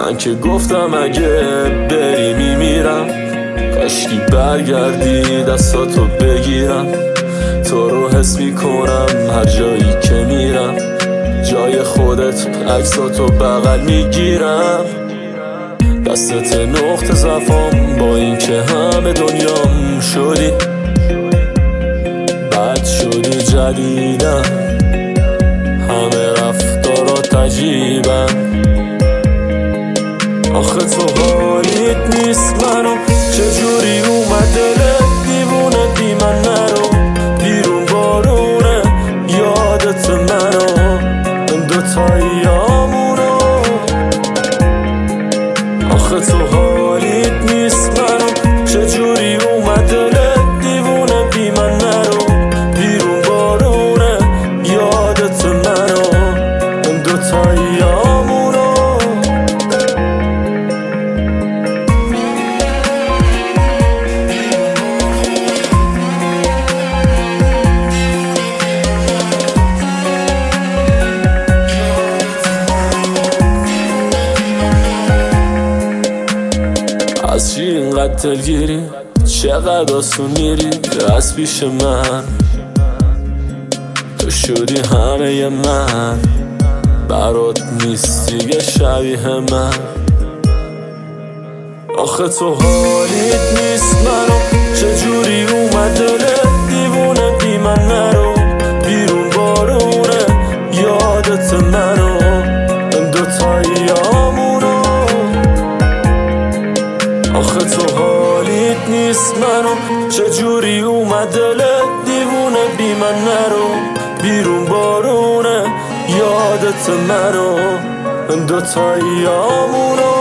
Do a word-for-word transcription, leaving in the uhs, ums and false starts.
من که گفتم اگه بری میمیرم، کاشکی برگردی دستاتو بگیرم. تو رو حس میکنم هر جایی که میرم، جای خودت عکساتو بغل میگیرم. دستت نقطه ضعفام با این که همه دنیام شدی، بد شدی جدیدم، همه رفتارات عجیبن. آخه تو حالیت نیست منو، چجوری اومد دلت دیوونه بی من نرو. بیرون بارونه یادت منو، دوتاییامونو. آخه تو حالیت نیست منو، چجوری اومد دلت دیوونه بی من نرو. بیرون بارونه یادت منو، دوتاییامونو. از چی اینقدر دلگیری؟ چقدر آسون میری از پیش من؟ تو شدی همه من، برات نیست دیگه شبیه من. آخه تو حالیت نیست منو، چجوری اومد دلت دیوونه بی من نرو. بیرون بارونه یادت منو، دوتاییامونو. آخه تو حالیت نیست منو، چجوری اومد دلت دیوونه بی من نرو. بیرون بارونه یادت منو، دوتاییامونو.